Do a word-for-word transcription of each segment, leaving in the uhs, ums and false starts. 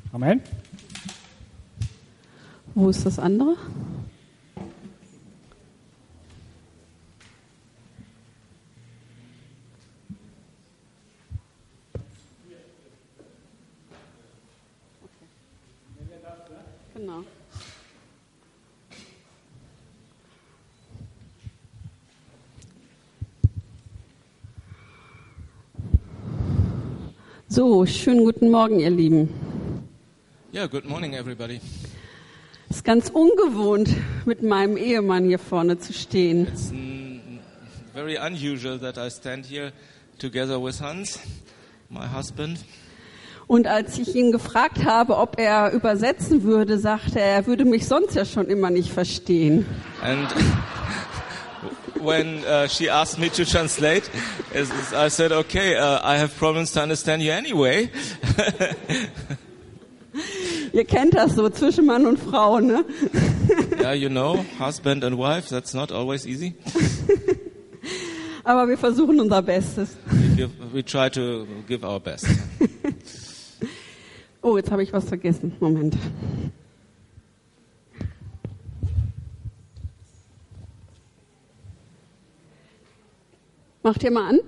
Amen. Wo ist das andere? Genau. So, schönen guten Morgen, ihr Lieben. Yeah, good morning, everybody. Es ist ganz ungewohnt, mit meinem Ehemann hier vorne zu stehen. It's mm, very unusual that I stand here together with Hans, my husband. Und als ich ihn gefragt habe, ob er übersetzen würde, sagte er, er würde mich sonst ja schon immer nicht verstehen. And when uh, she asked me to translate, is- is- I said, okay, uh, I have problems to understand you anyway. Ihr kennt das so zwischen Mann und Frau, ne? Yeah, you know, husband and wife, that's not always easy. Aber wir versuchen unser Bestes. We, give, we try to give our best. Oh, jetzt habe ich was vergessen. Moment. Macht ihr mal an.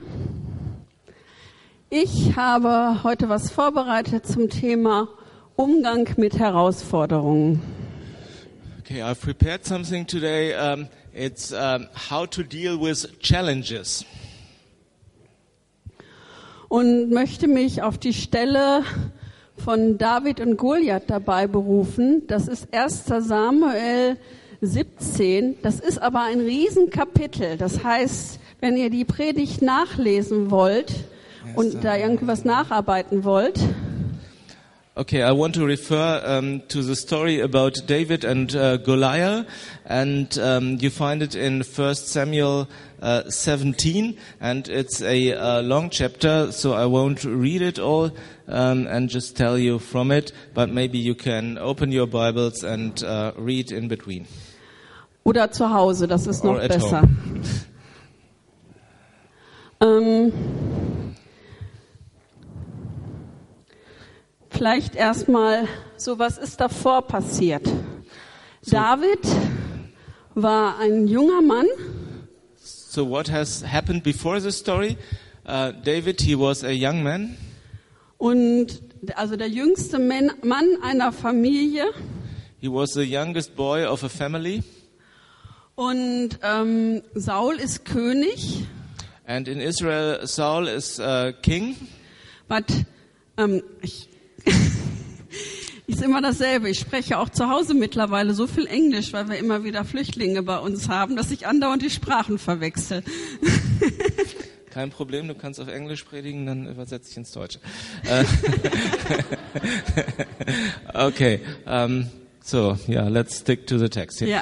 Ich habe heute was vorbereitet zum Thema Umgang mit Herausforderungen. Okay, I've prepared something today. Um, it's um, how to deal with challenges. Und möchte mich auf die Stelle von David und Goliath dabei berufen. Das ist erster Samuel siebzehn. Das ist aber ein Riesenkapitel. Das heißt, wenn ihr die Predigt nachlesen wollt und da irgendwas nacharbeiten wollt, Okay, I want to refer um, to the story about David and uh, Goliath, and um, you find it in First Samuel uh, seventeen, and it's a uh, long chapter, so I won't read it all um, and just tell you from it, but maybe you can open your Bibles and uh, read in between. oder zu Hause, das ist noch Or at besser. home. Ähm, vielleicht erstmal, so was ist davor passiert? David war ein junger Mann So what has happened before the story? Uh, David, he was a young man. und also der jüngste Man Mann einer Familie He was the youngest boy of a family. und ähm, Saul ist König, And in Israel, Saul is uh, king. but ähm, ich ist immer dasselbe. Ich spreche auch zu Hause mittlerweile so viel Englisch, weil wir immer wieder Flüchtlinge bei uns haben, dass ich andauernd die Sprachen verwechsel. Kein Problem, du kannst auf Englisch predigen, dann übersetze ich ins Deutsche. Äh, okay, um, so, yeah, let's stick to the text here. Ja.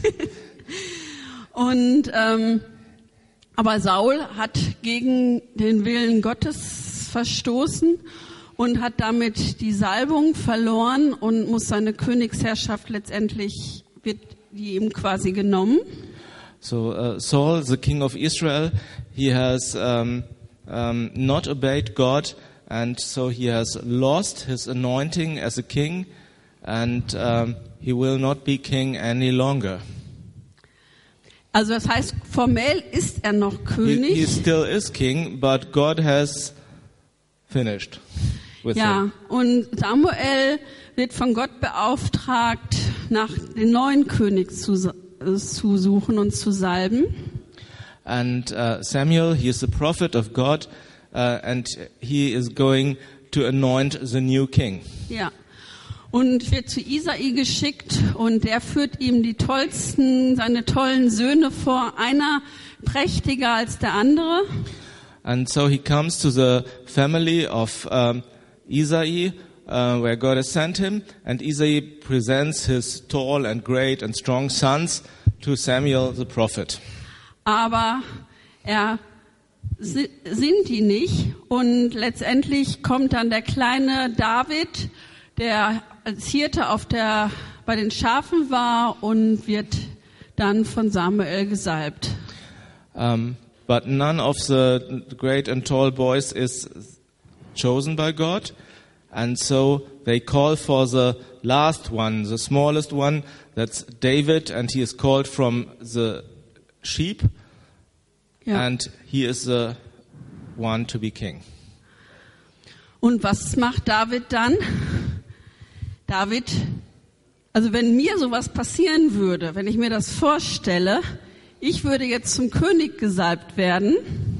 Und ähm, aber Saul hat gegen den Willen Gottes verstoßen und hat damit die Salbung verloren und muss seine Königsherrschaft letztendlich, wird die ihm quasi genommen. So uh, Saul, the king of Israel, he has um, um, not obeyed God, and so he has lost his anointing as a king, and um, he will not be king any longer. Also das heißt, formell ist er noch He, König. he still is king, but God has finished with him. Ja, und Samuel wird von Gott beauftragt, nach dem neuen König zu, äh, zu suchen und zu salben. And uh, Samuel, he is the prophet of God, uh, and he is going to anoint the new king. Ja. Und wird zu Isai geschickt und der führt ihm die tollsten, seine tollen Söhne vor, einer prächtiger als der andere. And so he comes to the family of um, Isai, uh, where God has sent him, and Isai presents his tall and great and strong sons to Samuel the prophet. Aber er si- sind die nicht und letztendlich kommt dann der kleine David, der als Hirte auf der, bei den Schafen war und wird dann von Samuel gesalbt. Um, but none of the great and tall boys is chosen by God, and so they call for the last one, the smallest one, that's David, and he is called from the sheep, Ja. and he is the one to be king. Und was macht David dann? David, also wenn mir sowas passieren würde, wenn ich mir das vorstelle, ich würde jetzt zum König gesalbt werden.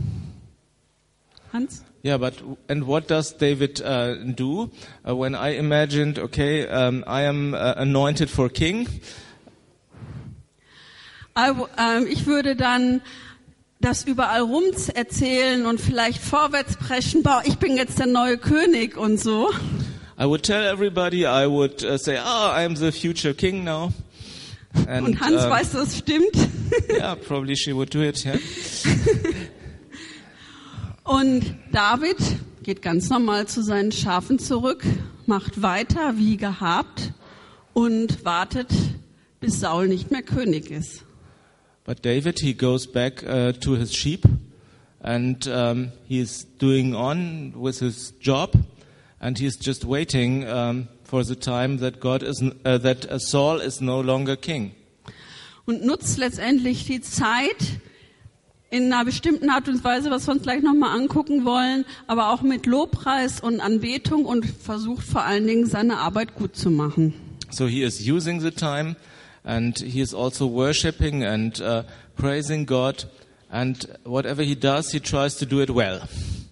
Hans? Yeah, but and what does David uh, do uh, when I imagined, okay, um, I am uh, anointed for king? I, ähm, ich würde dann das überall rum erzählen und vielleicht vorwärts preschen, boah, ich bin jetzt der neue König und so. I would tell everybody, I would uh, say, oh, I am the future king now. And, Und Hans um, weiß, das stimmt. yeah, probably she would do it, yeah. Und David geht ganz normal zu seinen Schafen zurück, macht weiter wie gehabt und wartet, bis Saul nicht mehr König ist. But David, he goes back uh, to his sheep, and um, he is doing on with his job, and he is just waiting um, for the time that God is uh, that uh, Saul is no longer king. Und nutzt letztendlich die Zeit in einer bestimmten Art und Weise, was wir uns gleich nochmal angucken wollen, aber auch mit Lobpreis und Anbetung und versucht vor allen Dingen seine Arbeit gut zu machen. So he is using the time, and he is also worshiping and uh, praising God, and whatever he does, he tries to do it well.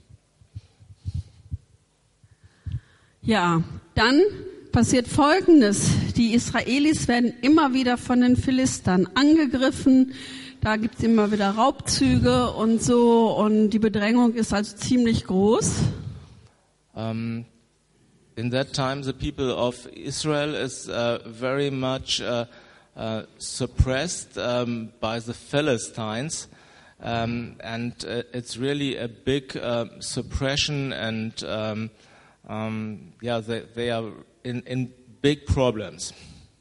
Ja, dann passiert Folgendes. Die Israelis werden immer wieder von den Philistern angegriffen. Da gibt's immer wieder Raubzüge und so. Und die Bedrängung ist also ziemlich groß. Um, in that time, the people of Israel is uh, very much uh, uh, suppressed um, by the Philistines. Um, and uh, it's really a big uh, suppression, and um, um, yeah, they, they are in, in big problems.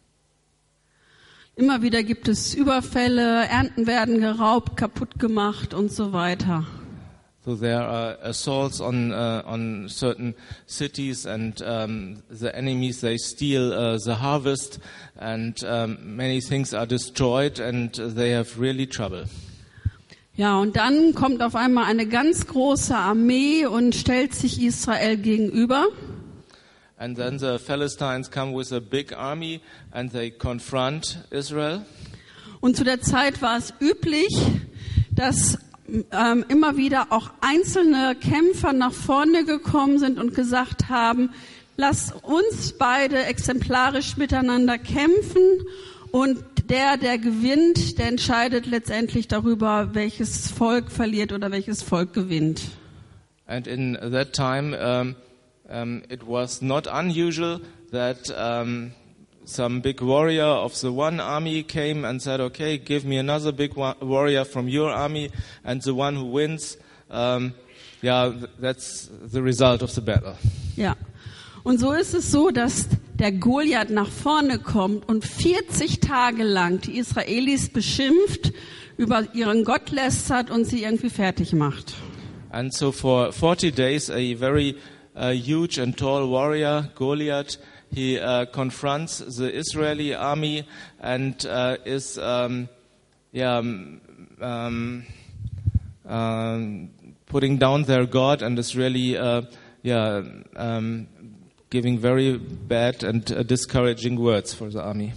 Immer wieder gibt es Überfälle, Ernten werden geraubt, kaputt gemacht und so weiter. So there are assaults on uh, on certain cities, and um, the enemies, they steal uh, the harvest, and um, many things are destroyed, and they have really trouble. Ja, und dann kommt auf einmal eine ganz große Armee und stellt sich Israel gegenüber. And then the Philistines come with a big army, and they confront Israel. Und zu der Zeit war es üblich, dass ähm, immer wieder auch einzelne Kämpfer nach vorne gekommen sind und gesagt haben, lass uns beide exemplarisch miteinander kämpfen, und der, der gewinnt, der entscheidet letztendlich darüber, welches Volk verliert oder welches Volk gewinnt. And in that time, um, um, it was not unusual that um, some big warrior of the one army came and said, okay, give me another big wa- warrior from your army, and the one who wins, um, yeah, that's the result of the battle. Ja. Und so ist es so, dass der Goliath nach vorne kommt und vierzig Tage lang die Israelis beschimpft, über ihren Gott lästert und sie irgendwie fertig macht. And so for forty days, a very uh, huge and tall warrior, Goliath, he uh, confronts the Israeli army and uh, is, um, yeah, um, um, um, putting down their God, and is really, uh, yeah, um, giving very bad and uh, discouraging words for the army.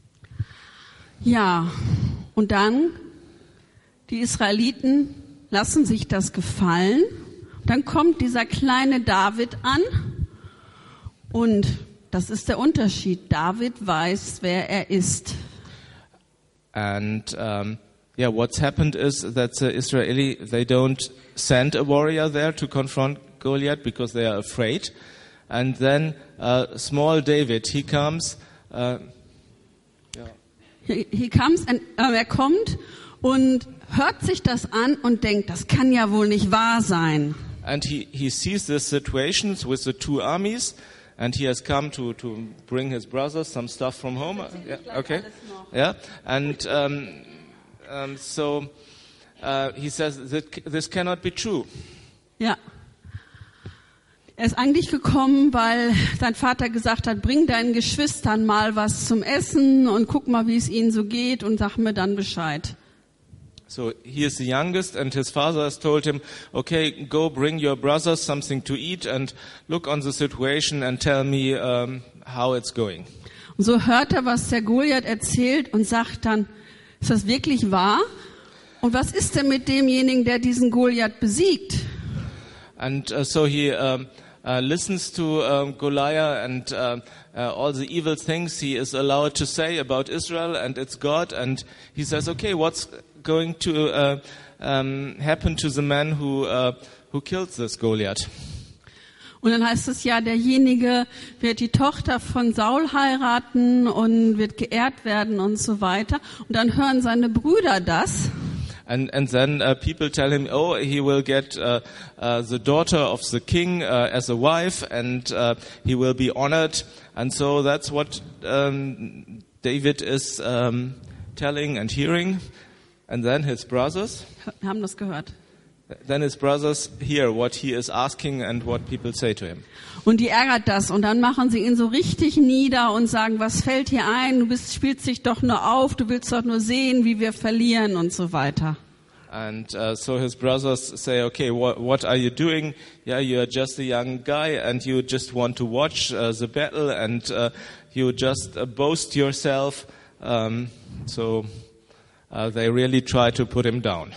Ja, und dann, die Israeliten lassen sich das gefallen. Dann kommt dieser kleine David an, und das ist der Unterschied. David weiß, wer er ist. And um, yeah, what's happened is that the Israeli, they don't send a warrior there to confront Goliath because they are afraid. And then uh, small David, he comes. Uh, yeah. He, he comes and, äh, er kommt und hört sich das an und denkt, das kann ja wohl nicht wahr sein. And he, he sees the situations with the two armies, and he has come to, to bring his brothers some stuff from home. Yeah, okay. Yeah, and um, um, so uh, he says that this cannot be true. Ja. Er ist eigentlich gekommen, weil sein Vater gesagt hat, bring deinen Geschwistern mal was zum Essen und guck mal, wie es ihnen so geht und sag mir dann Bescheid. So he is the youngest and his father has told him, okay, go bring your brothers something to eat and look on the situation and tell me um, how it's going. Und so hört er, was der Goliath erzählt und sagt dann, ist das wirklich wahr? Und was ist denn mit demjenigen, der diesen Goliath besiegt? And uh, so he um, uh, listens to um, Goliath and uh, uh, all the evil things he is allowed to say about Israel and its God. And he says, okay, what's going to uh, um, happen to the man who uh, who killed this Goliath? Und dann heißt es ja, derjenige wird die Tochter von Saul heiraten und wird geehrt werden und so weiter. Und dann hören seine Brüder das. And and then uh, people tell him, oh, he will get uh, uh, the daughter of the king uh, as a wife, and uh, he will be honored. And so that's what um, David is um, telling and hearing. And then his brothers. Wir haben das gehört. Then his brothers hear what he is asking and what people say to him. Und die ärgert das und dann machen sie ihn so richtig nieder und sagen, was fällt dir ein? Du bist, spielst dich doch nur auf, du willst doch nur sehen, wie wir verlieren und so weiter. And uh, so his brothers say, okay, what, what are you doing? Yeah, you are just a young guy and you just want to watch uh, the battle and uh, you just uh, boast yourself. Um, so uh, they really try to put him down.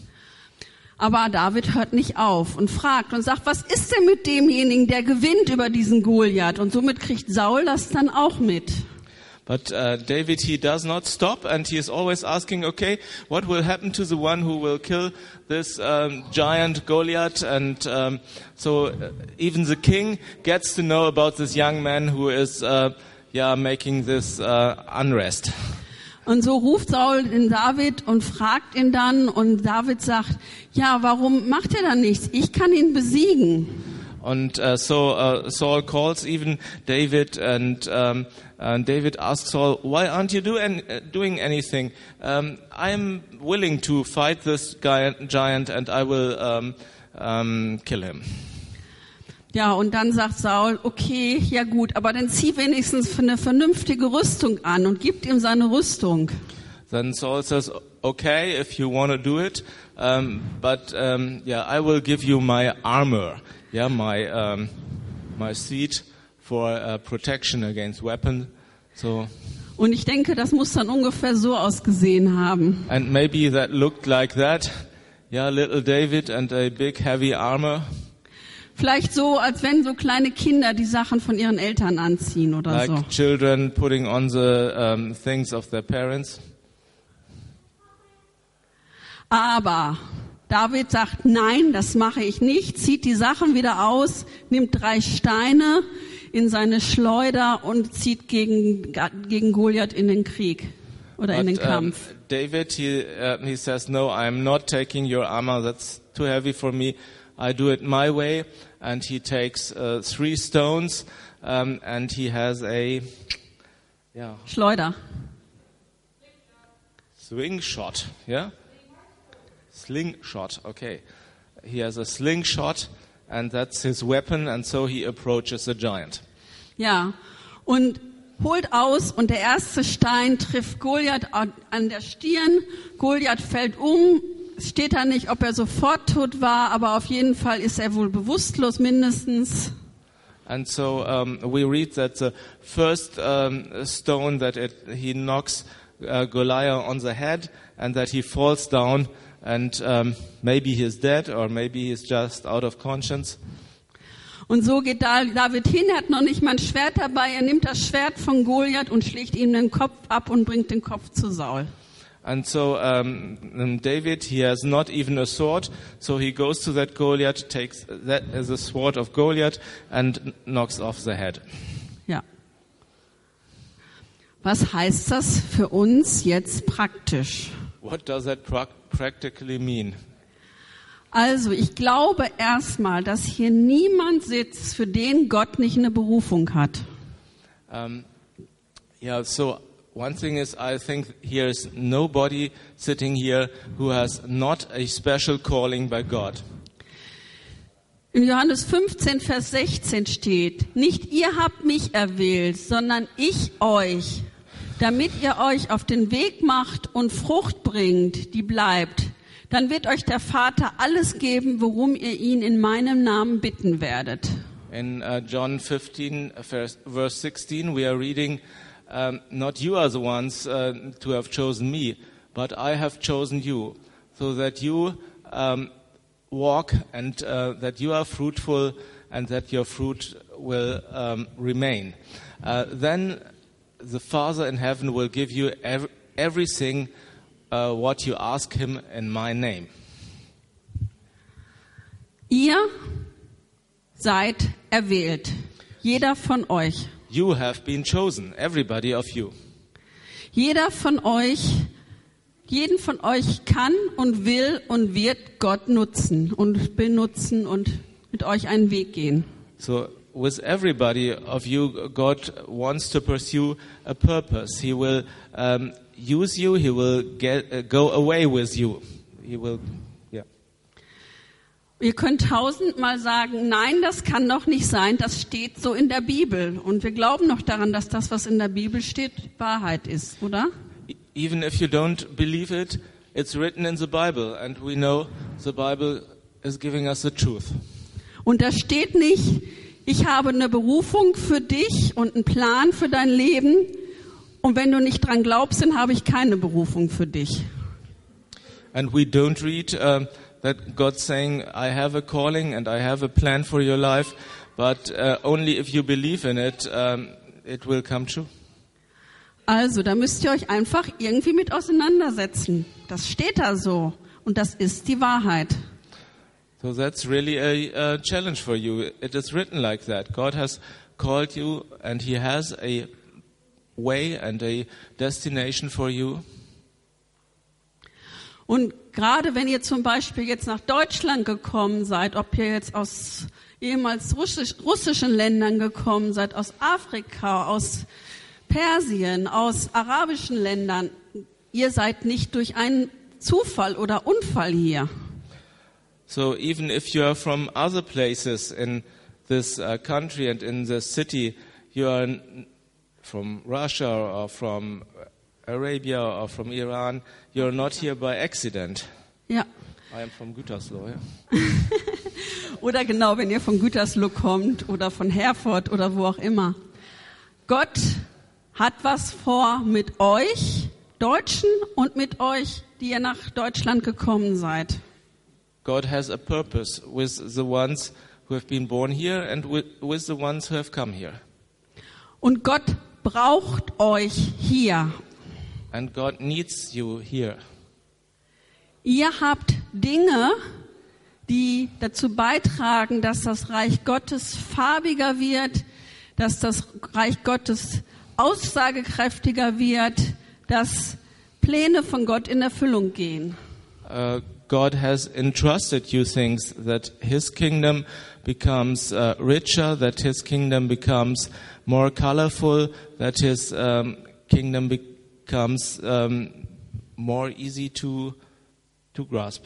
Aber David hört nicht auf und fragt und sagt, was ist denn mit demjenigen, der gewinnt über diesen Goliath? Und somit kriegt Saul das dann auch mit. But uh, David, he does not stop and he is always asking, okay, what will happen to the one who will kill this um, giant Goliath? And um, so uh, even the king gets to know about this young man who is uh, yeah, making this uh, unrest. Und so ruft Saul den David und fragt ihn dann und David sagt, ja, warum macht er dann nichts? Ich kann ihn besiegen. And uh, so uh, Saul calls even David and, um, and David asks Saul, why aren't you do any, uh, doing anything? Um, I'm willing to fight this giant and I will um, um, kill him. Ja, und dann sagt Saul, okay, ja gut, aber dann zieh wenigstens eine vernünftige Rüstung an und gibt ihm seine Rüstung. Then Saul says, okay, if you want to do it, um, but um, yeah, I will give you my armor, yeah, my um, my seat for uh, protection against weapon. So. Und ich denke, das muss dann ungefähr so ausgesehen haben. And maybe that looked like that, yeah, little David and a big heavy armor. Vielleicht so, als wenn so kleine Kinder die Sachen von ihren Eltern anziehen oder like so. Like children putting on the um, things of their parents. Aber David sagt, nein, das mache ich nicht, zieht die Sachen wieder aus, nimmt drei Steine in seine Schleuder und zieht gegen, gegen Goliath in den Krieg oder But, in den Kampf. Um, David, he, uh, he says, no, I'm not taking your armor, that's too heavy for me. I do it my way. And he takes uh, three stones um, and he has a yeah, Schleuder. Slingshot, yeah? Slingshot, okay. He has a slingshot and that's his weapon and so he approaches the giant. Ja, und holt aus und der erste Stein trifft Goliath an der Stirn. Goliath fällt um. Es steht da nicht, ob er sofort tot war, aber auf jeden Fall ist er wohl bewusstlos mindestens. And so um, we read that the first um, stone that it, he knocks uh, Goliath on the head and that he falls down and um, maybe he's dead or maybe he's just out of conscience. Und so geht David hin, er hat noch nicht mal ein Schwert dabei, er nimmt das Schwert von Goliath und schlägt ihm den Kopf ab und bringt den Kopf zu Saul. And so um, David, he has not even a sword, so he goes to that Goliath, takes that as a sword of Goliath and knocks off the head. Ja. Was heißt das für uns jetzt praktisch? What does that pra- practically mean? Also, ich glaube erstmal, dass hier niemand sitzt, für den Gott nicht eine Berufung hat. Um, yeah, so one thing is, I think here is nobody sitting here who has not a special calling by God. In Johannes fünfzehn, Vers sechzehn steht, nicht ihr habt mich erwählt, sondern ich euch, damit ihr euch auf den Weg macht und Frucht bringt, die bleibt. Dann wird euch der Vater alles geben, worum ihr ihn in meinem Namen bitten werdet. In uh, John fifteen, verse, verse sixteen, we are reading, um, not you are the ones uh, to have chosen me, but I have chosen you, so that you um, walk and uh, that you are fruitful and that your fruit will um, remain. Uh, then the Father in heaven will give you ev- everything uh, what you ask him in my name. Ihr seid erwählt, jeder von euch. You have been chosen, everybody of you. Jeder von euch, jeden von euch kann und will und wird Gott nutzen und benutzen und mit euch einen Weg gehen. So with everybody of you, God wants to pursue a purpose. He will um, use you. He will get uh, go away with you. He will, yeah. Ihr könnt tausendmal sagen, nein, das kann doch nicht sein, das steht so in der Bibel. Und wir glauben noch daran, dass das, was in der Bibel steht, Wahrheit ist, oder? Even if you don't believe it, it's written in the Bible, and we know the Bible is giving us the truth. Und da steht nicht, ich habe eine Berufung für dich und einen Plan für dein Leben, und wenn du nicht dran glaubst, dann habe ich keine Berufung für dich. And we don't read um, that God's saying, I have a calling and I have a plan for your life, but uh, only if you believe in it, um, it will come true. Also, da müsst ihr euch einfach irgendwie mit auseinandersetzen. Das steht da so und das ist die Wahrheit. So that's really a, a challenge for you. It is written like that. God has called you and He has a way and a destination for you. Und gerade wenn ihr zum Beispiel jetzt nach Deutschland gekommen seid, ob ihr jetzt aus ehemals russisch, russischen Ländern gekommen seid, aus Afrika, aus Persien, aus arabischen Ländern, ihr seid nicht durch einen Zufall oder Unfall hier. So even if you are from other places in this uh, country and in the city, you are from Russia or from Arabia or from Iran, you are not here by accident. Ja. I am from Gütersloh. Yeah. Oder genau, wenn ihr von Gütersloh kommt oder von Herford oder wo auch immer. Gott hat was vor mit euch Deutschen und mit euch, die ihr nach Deutschland gekommen seid. God has a purpose with the ones who have been born here and with, with the ones who have come here. Und Gott braucht euch hier. And God needs you here. Ihr habt Dinge, die dazu beitragen, dass das Reich Gottes farbiger wird, dass das Reich Gottes aussagekräftiger wird, dass Pläne von Gott in Erfüllung gehen. Uh, God has entrusted you things that His kingdom becomes uh, richer, that His kingdom becomes more colorful, that His um, kingdom becomes um, more easy to to grasp.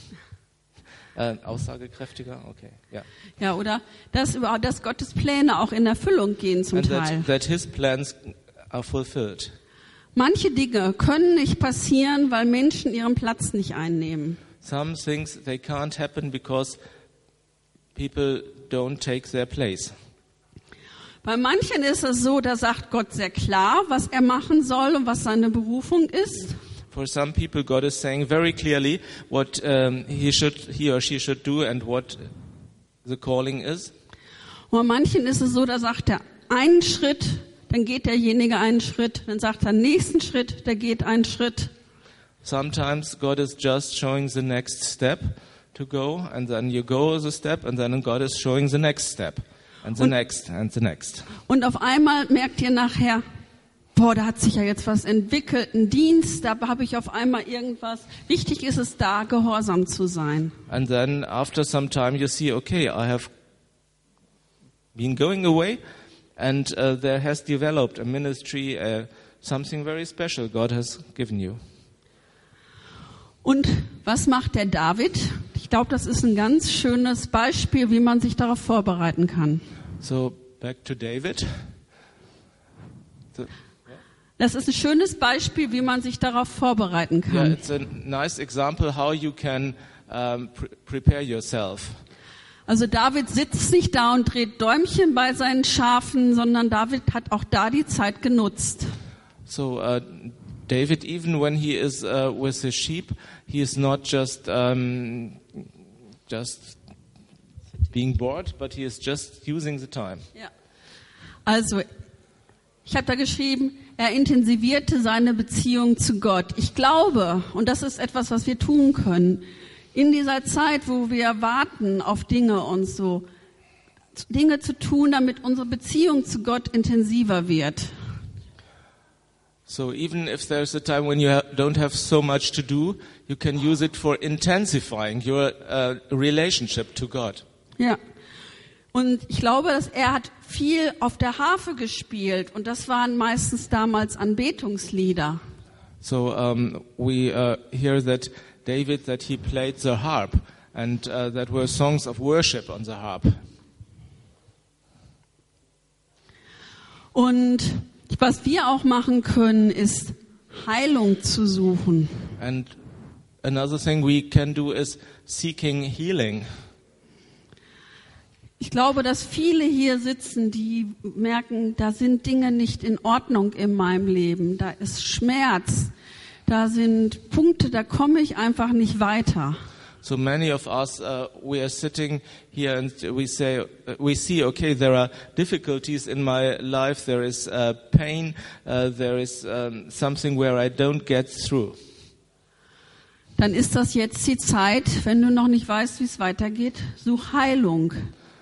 Uh, aussagekräftiger, okay, yeah. Ja, oder dass überhaupt, dass Gottes Pläne auch in Erfüllung gehen zum And Teil. that, that His plans are fulfilled. Manche Dinge können nicht passieren, weil Menschen ihren Platz nicht einnehmen. Some things, they can't happen because people don't take their place. Bei manchen ist es so, da sagt Gott sehr klar, was er machen soll und was seine Berufung ist. For some people, God is saying very clearly what um, he should, he or she should do and what the calling is. Und bei manchen ist es so, da sagt er einen Schritt, dann geht derjenige einen Schritt, dann sagt er nächsten Schritt, der geht einen Schritt. Sometimes God is just showing the next step to go, and then you go the step, and then God is showing the next step, and the Und- next, and the next. Und auf einmal merkt ihr nachher, boah, da hat sich ja jetzt was entwickelt, ein Dienst, da habe ich auf einmal irgendwas. Wichtig ist es da, gehorsam zu sein. And then after some time you see, okay, I have been going away, and uh, there has developed a ministry, uh, something very special God has given you. Und was macht der David ich glaube, das ist ein ganz schönes Beispiel, wie man sich darauf vorbereiten kann. So back to David. So, Das ist ein schönes Beispiel, wie man sich darauf vorbereiten yeah, kann. it's a nice example how you can um, pre- prepare yourself. Also David sitzt nicht da und dreht Däumchen bei seinen Schafen, sondern David hat auch da die Zeit genutzt. So uh, David, even when he is uh, with his sheep, he is not just um, just being bored, but he is just using the time. Ja. Also, ich habe da geschrieben, er intensivierte seine Beziehung zu Gott. Ich glaube, und das ist etwas, was wir tun können, in dieser Zeit, wo wir warten auf Dinge und so, Dinge zu tun, damit unsere Beziehung zu Gott intensiver wird. So even if there's a time when you ha- don't have so much to do, you can use it for intensifying your uh, relationship to God. Ja. Und ich glaube, dass er hat viel auf der Harfe gespielt und das waren meistens damals Anbetungslieder. So um, we uh, hear that David, that he played the harp, and uh, that were songs of worship on the harp. Und was wir auch machen können, ist Heilung zu suchen. And another thing we can do is seeking healing. Ich glaube, dass viele hier sitzen, die merken, da sind Dinge nicht in Ordnung in meinem Leben. Da ist Schmerz. Da sind Punkte, da komme ich einfach nicht weiter. So many of us, uh, we are sitting here and we say, uh, we see, okay, there are difficulties in my life, there is uh, pain, uh, there is um, something where I don't get through. Dann ist das jetzt die Zeit, wenn du noch nicht weißt, wie es weitergeht, such Heilung.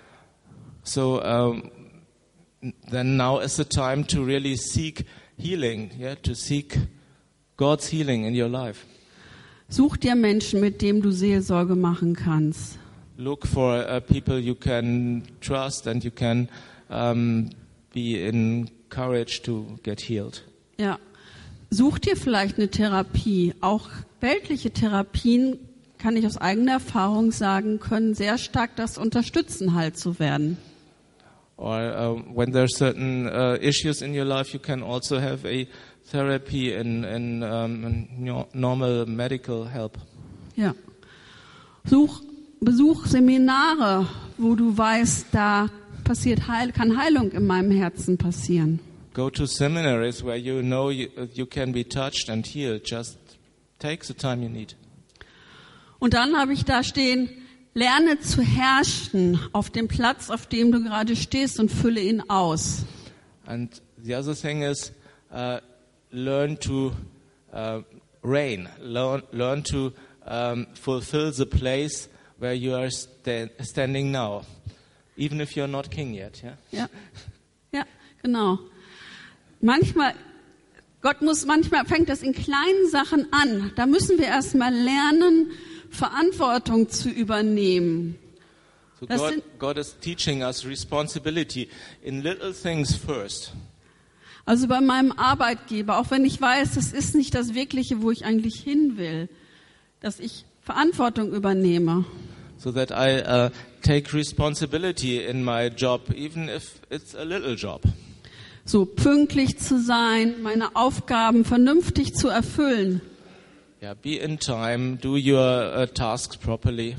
So um, then now is the time to really seek healing, yeah, to seek God's healing in your life. Such dir Menschen, mit denen du Seelsorge machen kannst. Look for uh, people you can trust and you can um, be encouraged to get healed. Ja. Such dir vielleicht eine Therapie. Auch weltliche Therapien, kann ich aus eigener Erfahrung sagen, können sehr stark das unterstützen, heil zu werden. Or uh, when there are certain uh, issues in your life, you can also have a therapy in, in, um, in normal medical help. Ja. Such, besuch Seminare, wo du weißt, da passiert Heil, kann Heilung in meinem Herzen passieren. Go to seminaries where you know you, you can be touched and healed. Just take the time you need. Und dann habe ich da stehen, lerne zu herrschen auf dem Platz, auf dem du gerade stehst und fülle ihn aus. And the other thing is, uh, learn to uh, reign. Learn, learn to um, fulfill the place where you are sta- standing now, even if you're not king yet. Yeah. Ja, ja, genau. Manchmal, Gott muss, manchmal fängt das in kleinen Sachen an. Da müssen wir erstmal lernen, Verantwortung zu übernehmen. So Das God, sind- God is teaching us responsibility in little things first. Also bei meinem Arbeitgeber, auch wenn ich weiß, das ist nicht das Wirkliche, wo ich eigentlich hin will, dass ich Verantwortung übernehme. So that I uh, take responsibility in my job, even if it's a little job. So pünktlich zu sein, meine Aufgaben vernünftig zu erfüllen. Yeah, be in time, do your uh, tasks properly.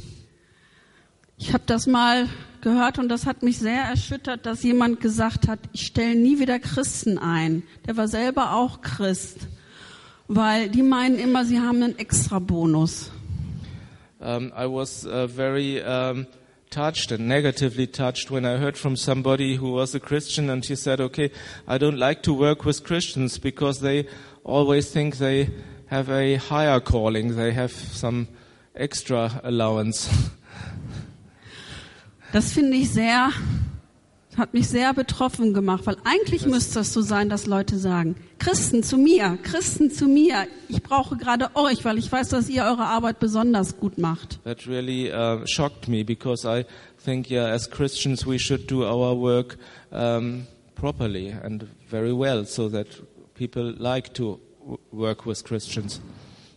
Ich habe das mal gehört und das hat mich sehr erschüttert, dass jemand gesagt hat, ich stelle nie wieder Christen ein. Der war selber auch Christ, weil die meinen immer, sie haben einen Extrabonus. Um, I was uh, very um, touched and negatively touched when I heard from somebody who was a Christian and he said, okay, I don't like to work with Christians because they always think they have a higher calling, they have some extra allowance. Das finde ich sehr, hat mich sehr betroffen gemacht, weil eigentlich müsste es so sein, dass Leute sagen, Christen zu mir, Christen zu mir, ich brauche gerade euch, weil ich weiß, dass ihr eure Arbeit besonders gut macht. That really uh, shocked me because I think, yeah, as Christians we should do our work um, properly and very well so that people like to w- work with Christians.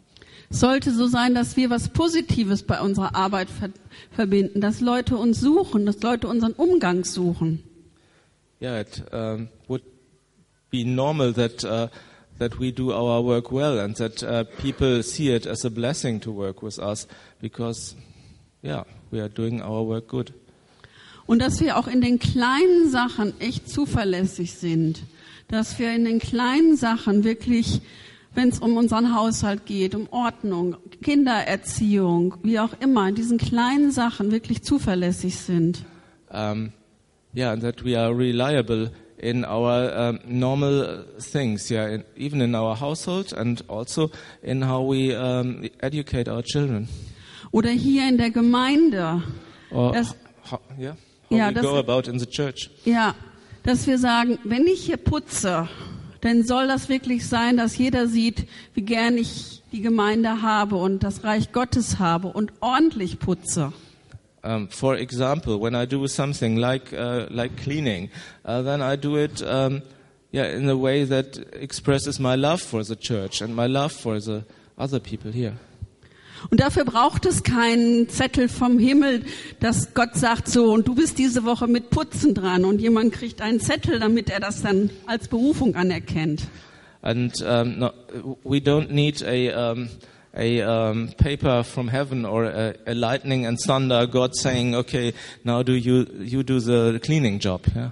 sollte so sein, dass wir was Positives bei unserer Arbeit ver- verbinden, dass Leute uns suchen, dass Leute unseren Umgang suchen. Yeah, it um, would be normal that uh, that we do our work well and that uh, people see it as a blessing to work with us because, yeah, we are doing our work good. Und dass wir auch in den kleinen Sachen echt zuverlässig sind. Dass wir in den kleinen Sachen wirklich, wenn es um unseren Haushalt geht, um Ordnung, Kindererziehung, wie auch immer, in diesen kleinen Sachen wirklich zuverlässig sind. Um, yeah, and that we are reliable in our um, normal things, yeah, in, even in our household and also in how we um, educate our children. Oder hier in der Gemeinde. Or Das- how, yeah, how Ja, we das- go about in the church. Ja, dass wir sagen, wenn ich hier putze, dann soll das wirklich sein, dass jeder sieht, wie gern ich die Gemeinde habe und das Reich Gottes habe und ordentlich putze. Um, for example, when I do something like uh, like cleaning, uh, then I do it, um, yeah, in a way that expresses my love for the church and my love for the other people here. Und dafür braucht es keinen Zettel vom Himmel, dass Gott sagt so, und du bist diese Woche mit Putzen dran und jemand kriegt einen Zettel, damit er das dann als Berufung anerkennt. And um, no, we don't need a um, a um, paper from heaven or a, a lightning and thunder, God saying, "Okay, now do you you do the cleaning job." Yeah.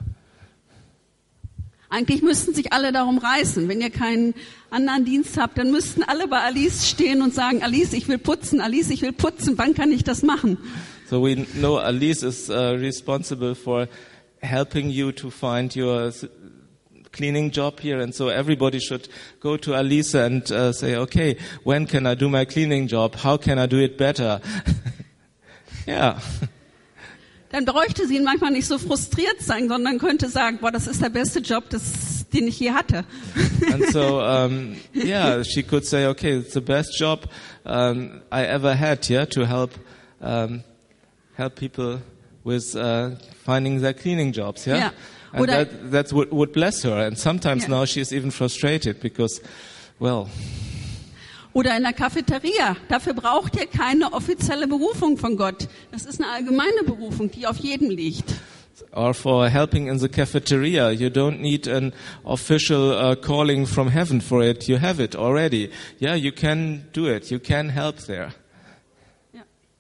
Eigentlich müssten sich alle darum reißen. Wenn ihr keinen anderen Dienst habt, dann müssten alle bei Alice stehen und sagen, Alice, ich will putzen, Alice, ich will putzen, wann kann ich das machen? So we know Alice is uh, responsible for helping you to find your s- cleaning job here, and so everybody should go to Alice and uh, say, okay, when can I do my cleaning job? How can I do it better? Yeah. Dann bräuchte sie manchmal nicht so frustriert sein, sondern könnte sagen, boah, das ist der beste Job, das, den ich je hatte. And so, um, yeah, she could say, okay, it's the best job um, I ever had, yeah, to help um, help people with uh, finding their cleaning jobs, yeah. Yeah. And Oder- that that would, would bless her. And sometimes Yeah. now she is even frustrated because, well, Oder in der Cafeteria. Dafür braucht ihr keine offizielle Berufung von Gott. Das ist eine allgemeine Berufung, die auf jedem liegt. or for helping in the cafeteria, you don't need an official uh, calling from heaven for it. You have it already. Yeah, you can do it. You can help there. Ja.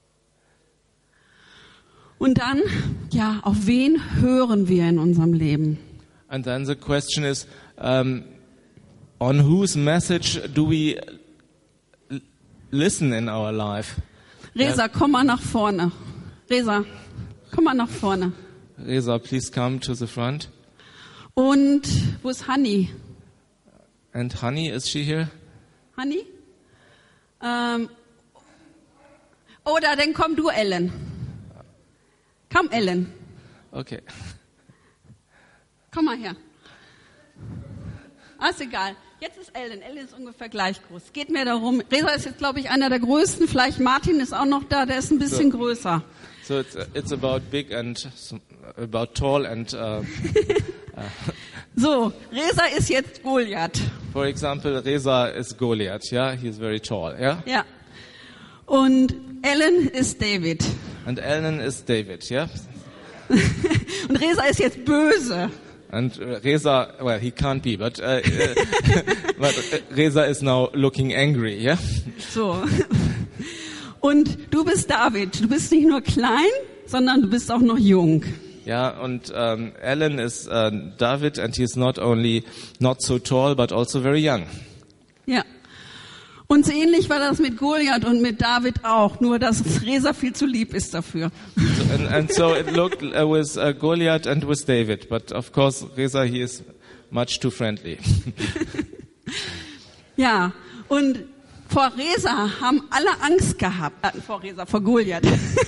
Und dann, ja, auf wen hören wir in unserem Leben? And then the question is, um, on whose message do we l- listen in our life? Resa, komm mal nach vorne. Resa, komm mal nach vorne. Reza, please come to the front. Und wo ist Hanni? And Honey, is she here? Hanni? Ähm, oder dann komm du, Ellen. Komm, Ellen. Okay. Komm mal her. Ah, ist egal. Jetzt ist Ellen. Ellen ist ungefähr gleich groß. Geht mir darum, Resa ist jetzt, glaube ich, einer der größten. Vielleicht Martin ist auch noch da, der ist ein bisschen So. größer. So it's uh, it's about big and s- about tall and, uh, So, Resa ist jetzt Goliath. for example, Reza is Goliath. Yeah, he's very tall. Yeah, Ja. Und Ellen ist David. and Ellen is David. Yeah, Und Resa ist jetzt böse. and uh, Reza, well, he can't be, but uh, uh, but uh, Reza is now looking angry. Yeah, So. Und du bist David. Du bist nicht nur klein, sondern du bist auch noch jung. yeah, and um, Ellen is uh, David, and he's not only not so tall, but also very young. Ja. Und so ähnlich war das mit Goliath und mit David auch, nur dass Resa viel zu lieb ist dafür. So, and, and so it looked uh, with uh, Goliath and with David, but of course Reza, he is much too friendly. Ja, und vor Resa haben alle Angst gehabt. Äh, vor Resa, vor Goliath.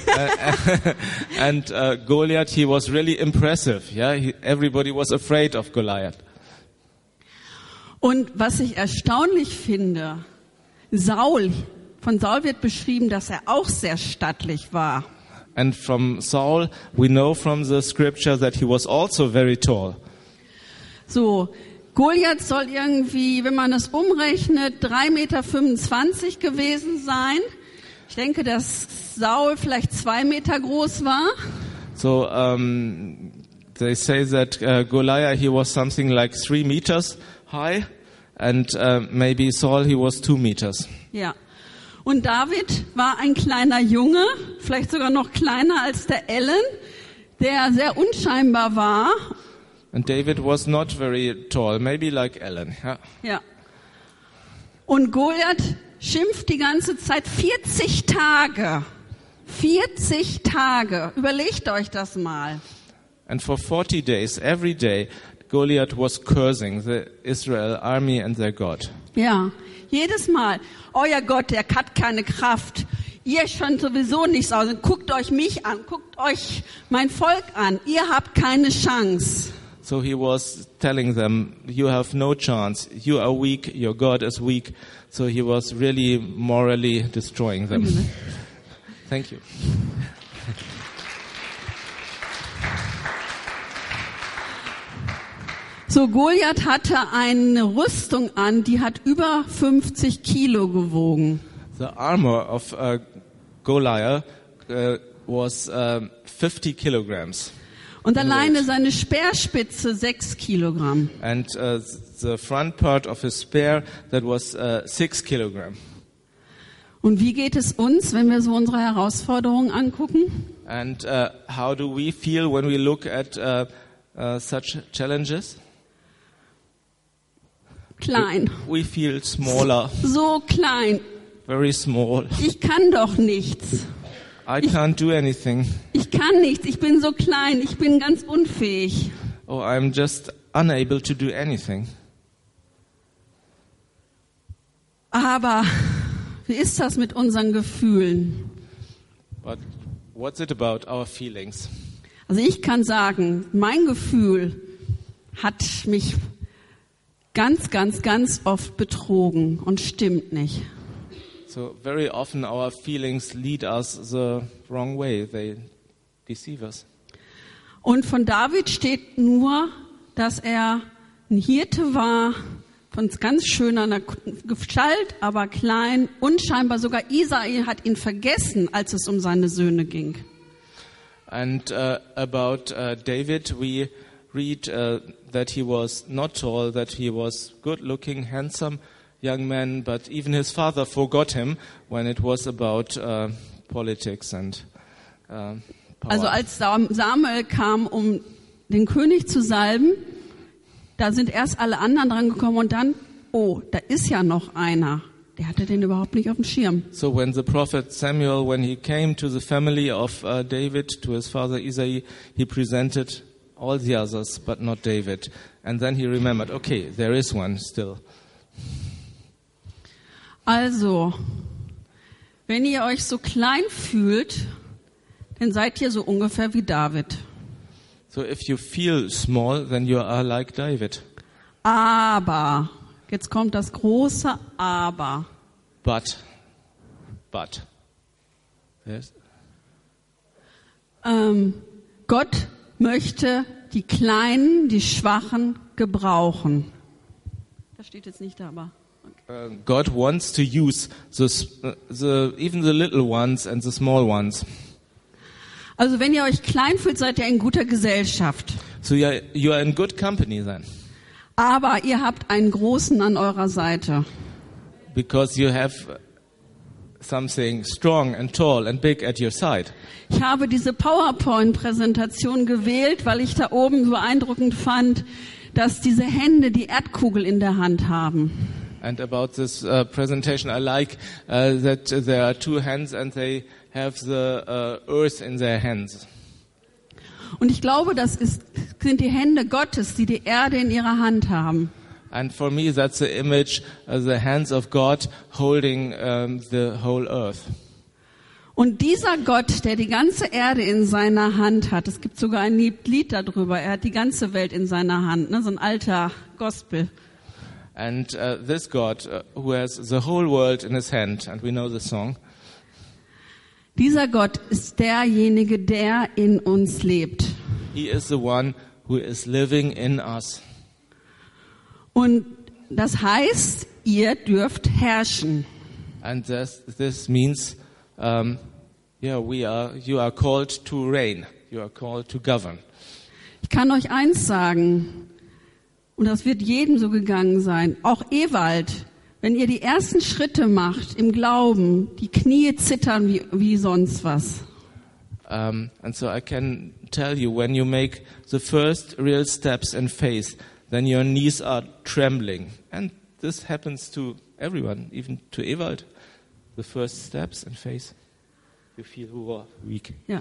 And uh, Goliath, he was really impressive. Yeah, he, everybody was afraid of Goliath. Und was ich erstaunlich finde, Saul, von Saul wird beschrieben, dass er auch sehr stattlich war. And from Saul, we know from the scripture that he was also very tall. So, Goliath soll irgendwie, wenn man es umrechnet, drei Meter fünfundzwanzig gewesen sein. Ich denke, dass Saul vielleicht zwei Meter groß war. So um, they say that uh, Goliath, he was something like three meters high, and uh, maybe Saul, he was two meters. Ja. Und David war ein kleiner Junge, vielleicht sogar noch kleiner als der Ellen, der sehr unscheinbar war. And David was not very tall, maybe like Ellen. Yeah. Ja. Und Goliath schimpft die ganze Zeit vierzig Tage. vierzig Tage. Überlegt euch das mal. And for forty days, every day, Goliath was cursing the Israel army and their God. Ja, jedes Mal. Euer Gott, der hat keine Kraft. Ihr könnt sowieso nichts aus. Guckt euch mich an. Guckt euch mein Volk an. Ihr habt keine Chance. So he was telling them, you have no chance. You are weak. Your God is weak. So he was really morally destroying them. Thank you. So, Goliath hatte eine Rüstung an, die hat über fünfzig Kilo gewogen. The armor of uh, Goliath uh, was uh, fifty kilograms. Und alleine seine Speerspitze sechs Kilogramm. And uh, the front part of his spear, that was uh, six kilogram. Und wie geht es uns, wenn wir so unsere Herausforderungen angucken? And uh, how do we feel when we look at uh, uh, such challenges? Klein. We, we feel smaller. So klein. Very small. Ich kann doch nichts. I can't do anything. Ich kann nichts. Ich bin so klein. Ich bin ganz unfähig. Oh, I'm just unable to do anything. Aber wie ist das mit unseren Gefühlen? But what's it about our feelings? Also ich kann sagen, mein Gefühl hat mich ganz, ganz, ganz oft betrogen und stimmt nicht. So very often our feelings lead us the wrong way. They deceive us. Und von David steht nur, dass er ein Hirte war, von ganz schöner Gestalt, aber klein. Unscheinbar sogar Isai hat ihn vergessen, als es um seine Söhne ging. And uh, about uh, David, we read uh, that he was not tall, that he was good-looking, handsome young man, but even his father forgot him when it was about uh, politics and uh, power. Also als Samuel kam, um den König zu salben, da sind erst alle anderen dran gekommen und dann, oh, da ist ja noch einer. Der hatte den überhaupt nicht auf dem Schirm. So when the prophet Samuel, when he came to the family of uh, David, to his father Isai, he presented all the others, but not David. And then he remembered, okay, there is one still. Also, wenn ihr euch so klein fühlt, dann seid ihr so ungefähr wie David. So if you feel small, then you are like David. Aber, jetzt kommt das große Aber. But, but, yes. Ähm, Gott möchte die Kleinen, die Schwachen gebrauchen. Das steht jetzt nicht da, aber... Uh, God wants to use the, the, even the little ones and the small ones. Also wenn ihr euch klein fühlt, seid ihr in guter Gesellschaft. So you are, you are in good company then. Aber ihr habt einen Großen an eurer Seite. Because you have something strong and tall and big at your side. Ich habe diese PowerPoint-Präsentation gewählt, weil ich da oben so beeindruckend fand, dass diese Hände die Erdkugel in der Hand haben. And about this uh, presentation, I like uh, that there are two hands and they have the uh, earth in their hands. Und ich glaube, das ist, sind die Hände Gottes, die die Erde in ihrer Hand haben. And for me, that's the image, uh, the hands of God holding um, the whole earth. Und dieser Gott, der die ganze Erde in seiner Hand hat, es gibt sogar ein Lied darüber, er hat die ganze Welt in seiner Hand, ne, so ein alter Gospel. And uh, this God, uh, who has the whole world in his hand, and we know the song. Dieser Gott ist derjenige, der in uns lebt. He is the one who is living in us. Und das heißt, ihr dürft herrschen. And this, this means, um, yeah, we are, you are called to reign. You are called to govern. Ich kann euch eins sagen, und das wird jedem so gegangen sein, auch Ewald, wenn ihr die ersten Schritte macht im Glauben, die Knie zittern wie, wie sonst was. Um, and so I can tell you, when you make the first real steps in faith, then your knees are trembling. And this happens to everyone, even to Ewald. The first steps in faith, you feel who are weak. Ja.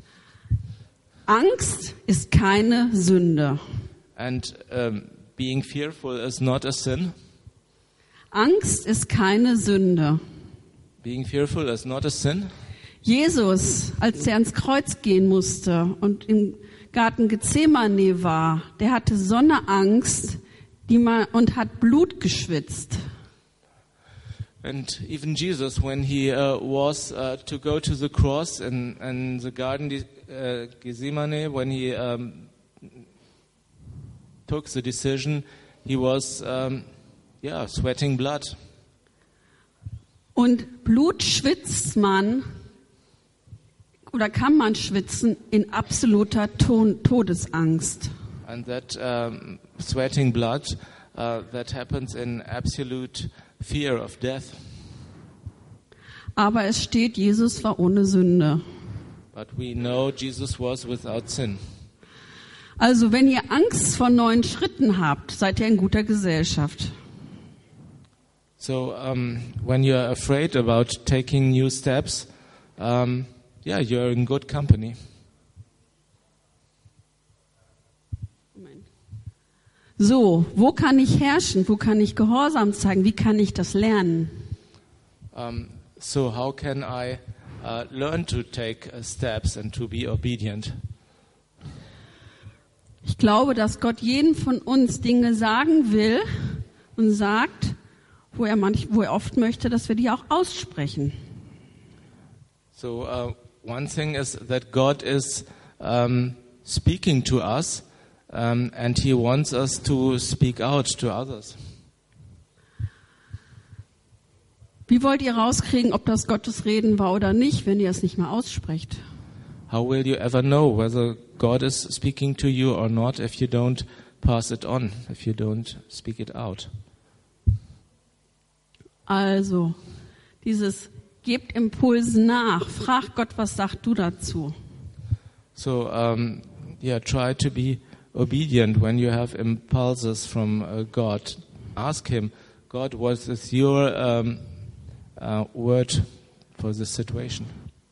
Angst ist keine Sünde. And um, being fearful is not a sin. Angst ist keine Sünde. Being fearful is not a sin. Jesus, als er ans Kreuz gehen musste und im Garten Gethsemane war, der hatte so eine Angst, die man, und hat Blut geschwitzt. And even Jesus, when he uh, was uh, to go to the cross in, in the garden uh, Gethsemane, when he um, took the decision, he was um, yeah, sweating blood. Und Blut schwitzt man oder kann man schwitzen in absoluter Ton- Todesangst. And that um, sweating blood, uh, that happens in absolute fear of death. Aber es steht, Jesus war ohne Sünde. But we know Jesus was without sin. Also wenn ihr Angst vor neuen Schritten habt, seid ihr in guter Gesellschaft. So um, when you're afraid about taking new steps, um, yeah, you're in good company. So, wo kann ich herrschen? Wo kann ich Gehorsam zeigen? Wie kann ich das lernen? Um, so how can I uh, learn to take uh, steps and to be obedient? Ich glaube, dass Gott jedem von uns Dinge sagen will und sagt, wo er, manch, wo er oft möchte, dass wir die auch aussprechen. So uh, one thing is that God is um, speaking to us, um, and He wants us to speak out to others. Wie wollt ihr rauskriegen, ob das Gottes Reden war oder nicht, wenn ihr es nicht mal aussprecht? How will you ever know whether God is speaking to you or not if you don't pass it on, if you don't speak it out? Also, dieses gebt Impulsen nach, frag Gott, was sagst du dazu? So, um, yeah, try to be obedient when you have impulses from uh, God. Ask Him, God, what is your um, uh, word for this situation?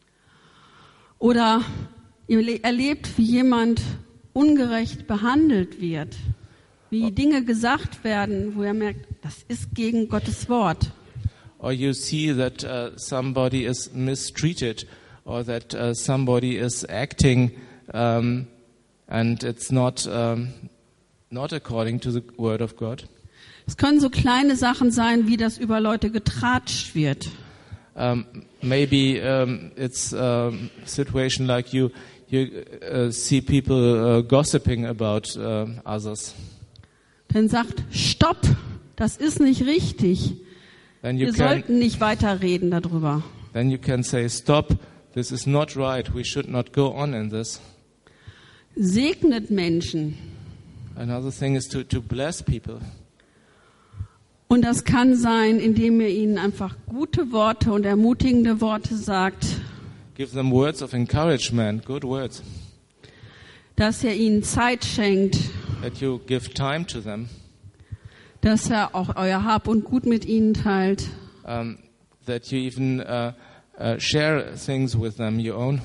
Oder ihr erlebt, wie jemand ungerecht behandelt wird, wie Dinge gesagt werden, wo er merkt, das ist gegen Gottes Wort. Or you see that uh, somebody is mistreated, or that uh, somebody is acting um, and it's not um, not according to the word of God. Es können so kleine Sachen sein, wie dass über Leute getratscht wird. Um, maybe um, it's a situation like you you uh, see people uh, gossiping about uh, others. Dann sagt, stopp, das ist nicht richtig. Then you Wir can sollten nicht weiterreden darüber. then you can say, stop, this is not right. We should not go on in this. Segnet Menschen. Another thing is to to bless people. Und das kann sein, indem ihr ihnen einfach gute Worte und ermutigende Worte sagt, Give them words of encouragement, good words. dass er ihnen Zeit schenkt, That you give time to them. dass er auch euer Hab und Gut mit ihnen teilt. Um, that you even uh, uh, share things with them, your own.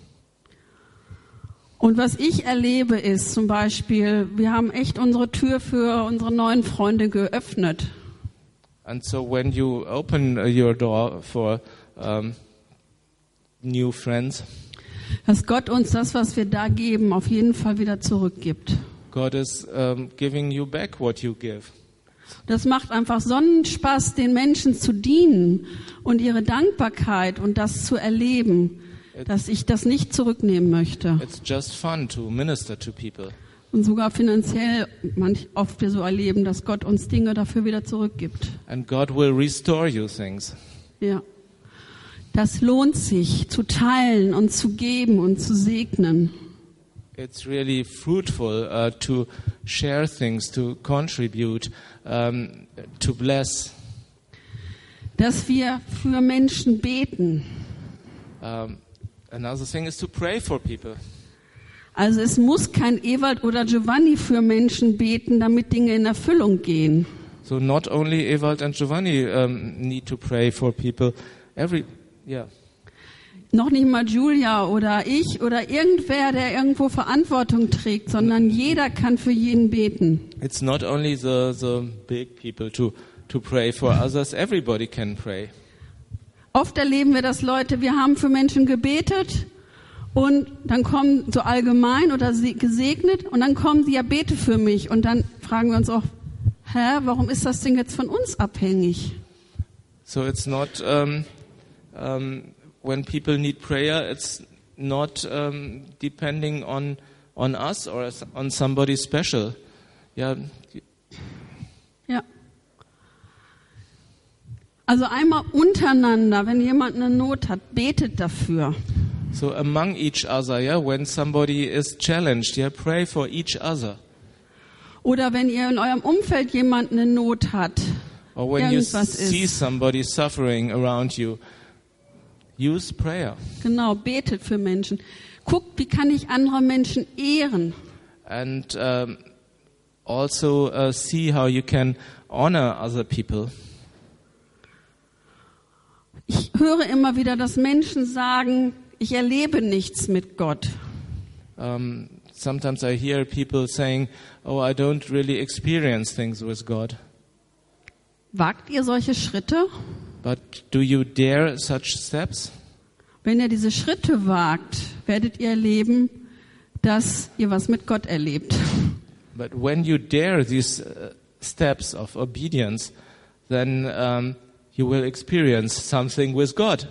Und was ich erlebe ist zum Beispiel, wir haben echt unsere Tür für unsere neuen Freunde geöffnet. And so when you open uh, your door for um, new friends, Dass Gott uns das, was wir da geben, auf jeden Fall wieder zurückgibt. God is um, giving you back what you give. Das macht einfach so einen Spaß, den Menschen zu dienen und ihre Dankbarkeit und das zu erleben, dass ich das nicht zurücknehmen möchte. It's just fun to minister to people. Und sogar finanziell manch oft wir so erleben, dass Gott uns Dinge dafür wieder zurückgibt. And God will restore you things. Ja. Das lohnt sich, zu teilen und zu geben und zu segnen. It's really fruitful uh, to share things, to contribute, um, to bless. Dass wir für Menschen beten. Um, another thing is to pray for people. Also es muss kein Ewald oder Giovanni für Menschen beten, damit Dinge in Erfüllung gehen. So not only Ewald and Giovanni um, need to pray for people. Every, yeah. Noch nicht mal Julia oder ich oder irgendwer, der irgendwo Verantwortung trägt, sondern jeder kann für jeden beten. It's not only the the big people to to pray for others. Everybody can pray. Oft erleben wir, dass Leute, wir haben für Menschen gebetet und dann kommen so allgemein oder gesegnet und dann kommen sie, ja, bete für mich, und dann fragen wir uns auch, hä, warum ist das Ding jetzt von uns abhängig? So it's not um, um, when people need prayer, it's not um, depending on on us or on somebody special. Yeah. Ja. Also einmal untereinander, wenn jemand eine Not hat, betet dafür. So among each other, yeah, when somebody is challenged, yeah, pray for each other. Oder wenn ihr in eurem Umfeld jemand eine Not hat, or when you irgendwas see ist. somebody suffering around you, use prayer. Genau, betet für Menschen. Guckt, wie kann ich andere Menschen ehren? And um, also uh, see how you can honor other people. Ich höre immer wieder, dass Menschen sagen, ich erlebe nichts mit Gott. Um, sometimes I hear people saying, "Oh, I don't really experience things with God." Wagt ihr solche Schritte? But do you dare such steps? Wenn ihr diese Schritte wagt, werdet ihr erleben, dass ihr was mit Gott erlebt. But when you dare these uh, steps of obedience, then um, you will experience something with God.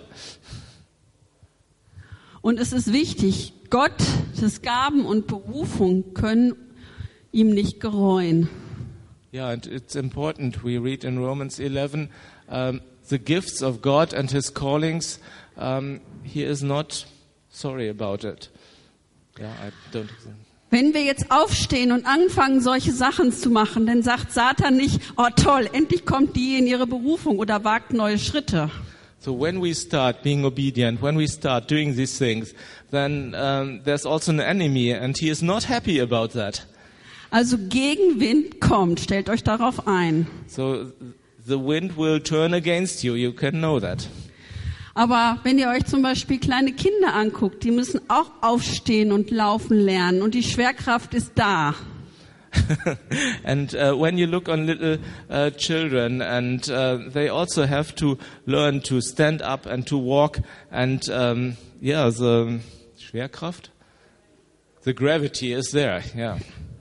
Und es ist wichtig, Gottes Gaben und Berufung können ihm nicht gereuen. Yeah, and it's important. We read in Romans eleven, um, the gifts of God and His callings. Um, he is not sorry about it. Yeah, I don't. Wenn wir jetzt aufstehen und anfangen, solche Sachen zu machen, dann sagt Satan nicht, oh toll, endlich kommt die in ihre Berufung oder wagt neue Schritte. So when we start being obedient, when we start doing these things, then um, there's also an enemy, and he is not happy about that. Also Gegenwind kommt, stellt euch darauf ein. So the wind will turn against you, you can know that. Aber wenn ihr euch zum Beispiel kleine Kinder anguckt, die müssen auch aufstehen und laufen lernen und die Schwerkraft ist da. And uh, when you look on little uh, children, and uh, they also have to learn to stand up and to walk, and um, yeah, the Schwerkraft, the gravity is there, yeah.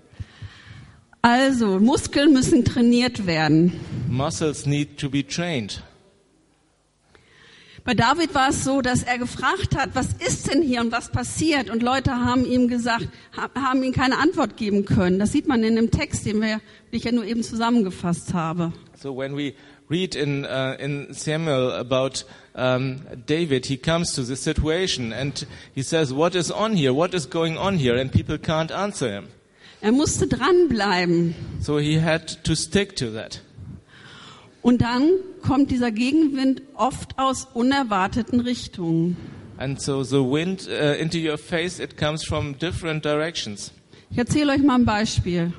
Also, Muskeln müssen trainiert werden. Muscles need to be trained. Bei David war es so, dass er gefragt hat, was ist denn hier und was passiert? Und Leute haben ihm gesagt, haben ihm keine Antwort geben können. Das sieht man in dem Text, den wir, den ich ja nur eben zusammengefasst habe. So when we read in uh, in Samuel about um, David, he comes to this situation and he says, "What is on here? What is going on here?" And people can't answer him. Er musste dranbleiben. So he had to stick to that. Und dann kommt dieser Gegenwind oft aus unerwarteten Richtungen. And so the wind uh, into your face, it comes from different directions. Ich erzähle euch mal ein Beispiel.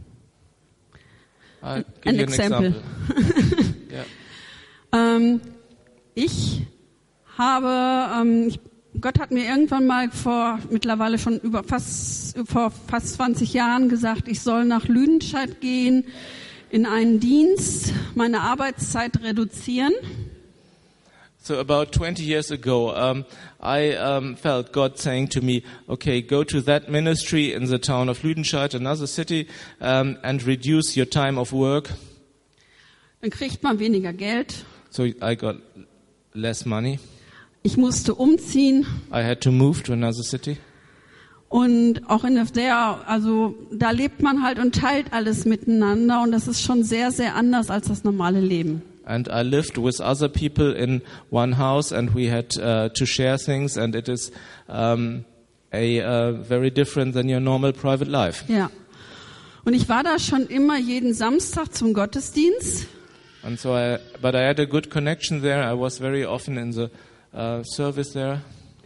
I'll give Ein you an Exempel. example. Yeah. ähm, ich habe, ähm, ich, Gott hat mir irgendwann mal vor, mittlerweile schon über fast, vor fast zwanzig Jahren gesagt, ich soll nach Lüdenscheid gehen, in einen Dienst, meine Arbeitszeit reduzieren. So about twenty years ago, um, I um, felt God saying to me, okay, go to that ministry in the town of Lüdenscheid, another city, um, and reduce your time of work. Dann kriegt man weniger Geld. So I got less money. Ich musste umziehen. I had to move to another city. Und auch in der, sehr, also da lebt man halt und teilt alles miteinander und das ist schon sehr, sehr anders als das normale Leben. And I lived with other people in one house, and we had uh, to share things, and it is um, a uh, very different than your normal private life. Ja. Und ich war da schon immer jeden Samstag zum Gottesdienst. And so, I, but I had a good connection there. I was very often in the uh, service there.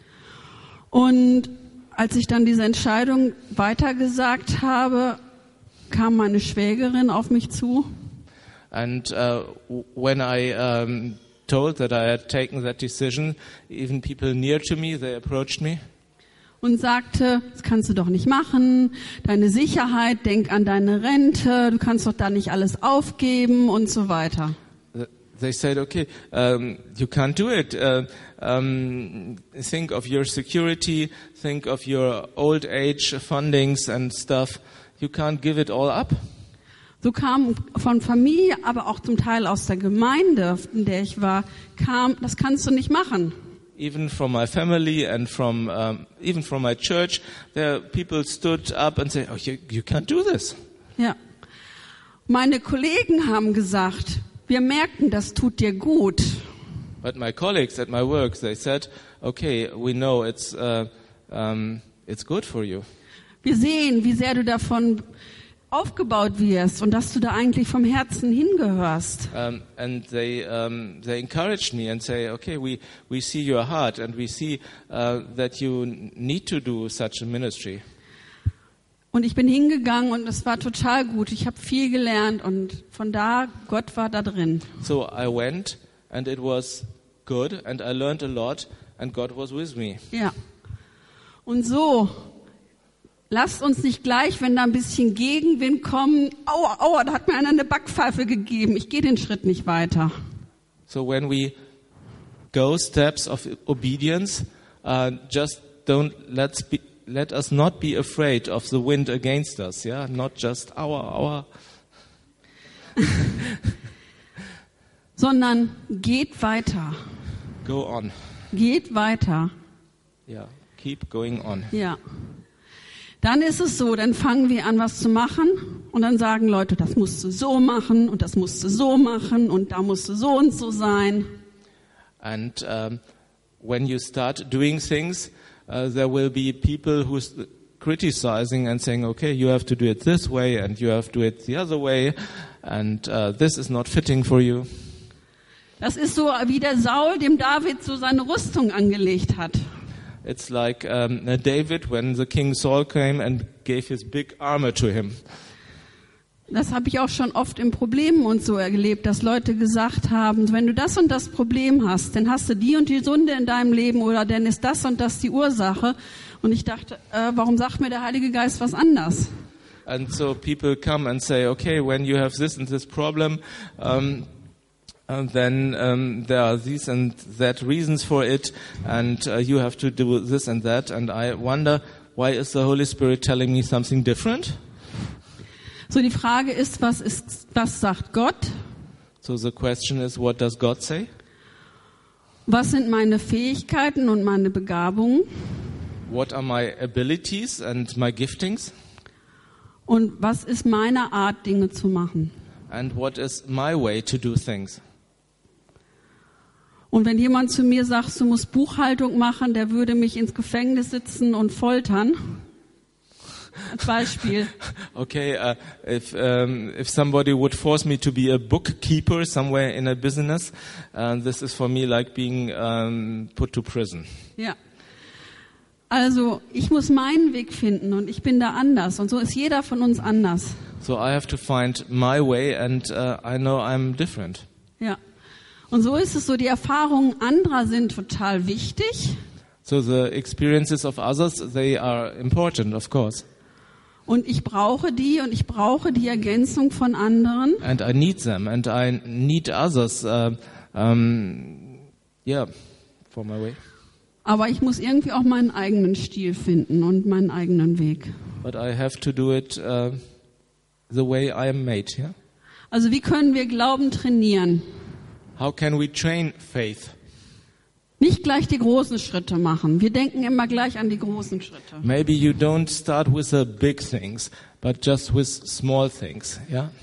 Und als ich dann diese Entscheidung weitergesagt habe, kam meine Schwägerin auf mich zu. And uh, when I um, told that I had taken that decision, even people near to me, they approached me. Und sagte, das kannst du doch nicht machen, deine Sicherheit, denk an deine Rente, du kannst doch da nicht alles aufgeben und so weiter. They said, okay, um, you can't do it. Uh, um, think of your security, think of your old age fundings and stuff. You can't give it all up. So kam von Familie, aber auch zum Teil aus der Gemeinde, in der ich war, kam, das kannst du nicht machen. Even from my family and from um, even from my church, there people stood up and said, "Oh, you, you can't do this." Ja. Meine Kollegen haben gesagt, wir merken, das tut dir gut. But my colleagues at my work, they said, "Okay, we know it's uh, um, it's good for you." Wir sehen, wie sehr du davon aufgebaut wirst und dass du da eigentlich vom Herzen hingehörst. Um, and they um, they encouraged me and say, okay, we we see your heart and we see uh, that you need to do such a ministry. Und ich bin hingegangen und es war total gut. Ich habe viel gelernt und von da, Gott war da drin. So I went and it was good and I learned a lot and God was with me. Ja. Und so lasst uns nicht gleich, wenn da ein bisschen Gegenwind kommt, aua, aua, da hat mir einer eine Backpfeife gegeben, ich gehe den Schritt nicht weiter. So when we go steps of obedience, uh, just don't let's be, let us not be afraid of the wind against us, yeah, not just aua, aua. Sondern geht weiter. Go on. Geht weiter. Yeah, keep going on. Ja. Dann ist es so, dann fangen wir an, was zu machen und dann sagen Leute, das musst du so machen und das musst du so machen und da musst du so und so sein. And um, when you start doing things, uh, there will be people who are criticizing and saying, okay, you have to do it this way and you have to do it the other way and uh, this is not fitting for you. Das ist so, wie der Saul dem David so seine Rüstung angelegt hat. It's like um, David when the King Saul came and gave his big armor to him. Das habe ich auch schon oft in Problemen und so erlebt, dass Leute gesagt haben, wenn du das und das Problem hast, dann hast du die und die Sünde in deinem Leben oder dann ist das und das die Ursache. Und ich dachte, äh, warum sagt mir der Heilige Geist was anders? And so people come and say, okay, when you have this and this problem, um, And then um, there are these and that reasons for it, and uh, you have to do this and that. And I wonder, why is the Holy Spirit telling me something different? So die Frage ist, was ist, was sagt Gott? So the question is, what does God say? Was sind meine Fähigkeiten und meine Begabungen? What are my abilities and my giftings? Und was ist meine Art, Dinge zu machen? And what is my way to do things? Und wenn jemand zu mir sagt, du musst Buchhaltung machen, der würde mich ins Gefängnis sitzen und foltern. Als Beispiel. Okay, uh, if um, if somebody would force me to be a bookkeeper somewhere in a business, uh, this is for me like being um, put to prison. Ja. Also ich muss meinen Weg finden und ich bin da anders und so ist jeder von uns anders. So I have to find my way and uh, I know I'm different. Ja. Und so ist es so, die Erfahrungen anderer sind total wichtig. So the experiences of others, they are important, of course. Und ich brauche die und ich brauche die Ergänzung von anderen. And I need them and I need others, uh, um, yeah, for my way. Aber ich muss irgendwie auch meinen eigenen Stil finden und meinen eigenen Weg. But I have to do it uh, the way I am made, yeah? Also wie können wir Glauben trainieren? How can we train faith? Nicht gleich die großen Schritte machen. Wir denken immer gleich an die großen Schritte. Maybe you don't start with the big things, but just with small things, yeah?